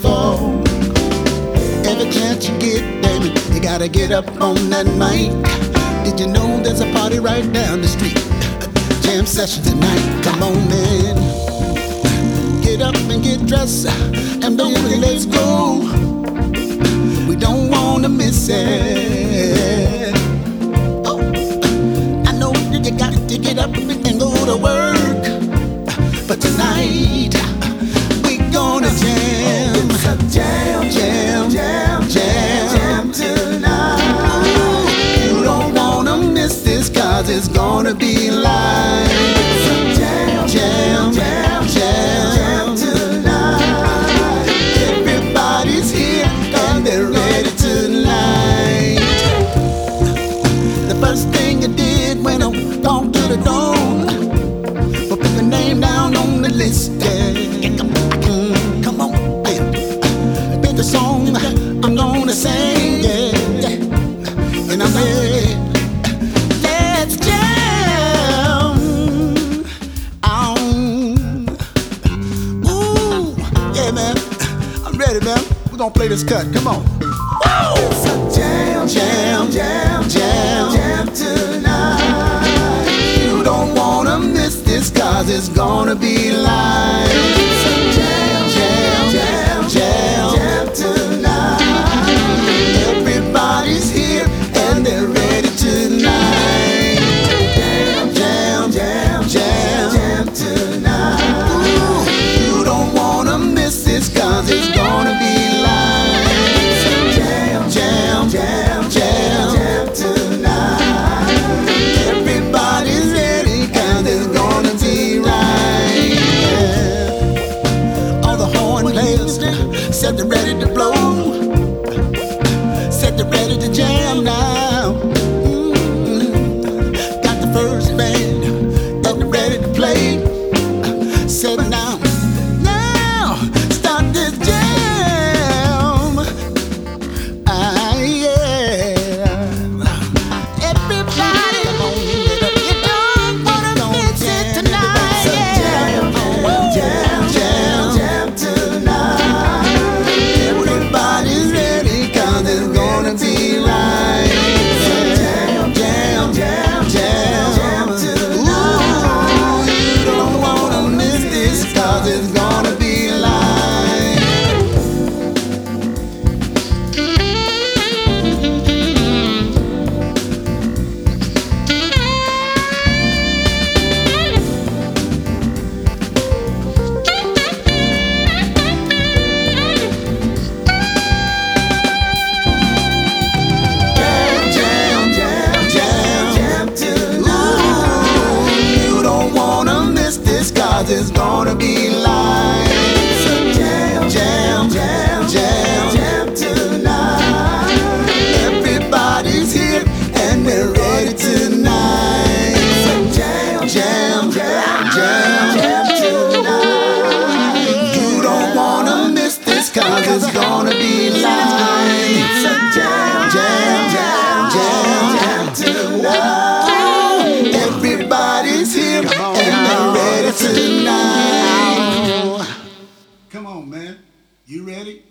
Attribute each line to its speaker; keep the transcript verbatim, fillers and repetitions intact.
Speaker 1: fall. Every chance you get, baby, you gotta get up on that mic. Did you know there's a party right down the street? Jam session tonight, come on man. Get up and get dressed, and baby, let's go. We don't wanna miss it. Oh, I know you got to get up and go to work, but tonight we gonna jam. It's a jam, jam, jam, jam, jam tonight. You don't wanna miss this, 'cause it's gonna be live. It's a jam, jam, jam, jam, jam tonight. Everybody's here and they're ready tonight. The first thing you did when I walked to the door, put the name down on the list. Yeah. Mm, come on, baby. Pick the song I'm gonna sing, yeah, yeah. And I'm ready. Let's jam on. Ooh, yeah, man. I'm ready, man. We're gonna play this cut. Come on. Woo! It's a jam, jam, jam, jam, jam tonight. You don't wanna miss this, 'cause it's gonna be live. It's a jam, jam, jam, jam, jam tonight. Everybody's here and they're ready tonight. Jam, jam, jam, jam, jam tonight. Ooh, you don't wanna miss this, 'cause it's gonna be live. It's a jam, jam, jam, jam, jam tonight. Everybody's ready, 'cause it's gonna be right. Yeah. All the horn players said they're ready to blow, said they're ready to jam now. Mm-hmm. Got the first band and they're ready to play. Said now, now start this jam. Ah, yeah. Everybody, you don't wanna miss it tonight. Jam, jam, jam, jam tonight. Everybody's ready, 'cause it's gonna be right. Jam, jam, jam, jam, jam tonight. Ooh, you don't wanna miss this, 'cause it's gonna be live. Jam, jam, jam, jam tonight. Ooh, you don't wanna miss this, 'cause it's gonna be live. It's a jam, jam, jam, jam, jam tonight. Everybody's here and they're ready tonight. It's a jam, jam, jam, jam, jam tonight. You don't wanna miss this, 'cause it's gonna be live. It's a jam, jam, jam, jam, jam tonight. Everybody's here and they're ready tonight. Come on, man. You ready?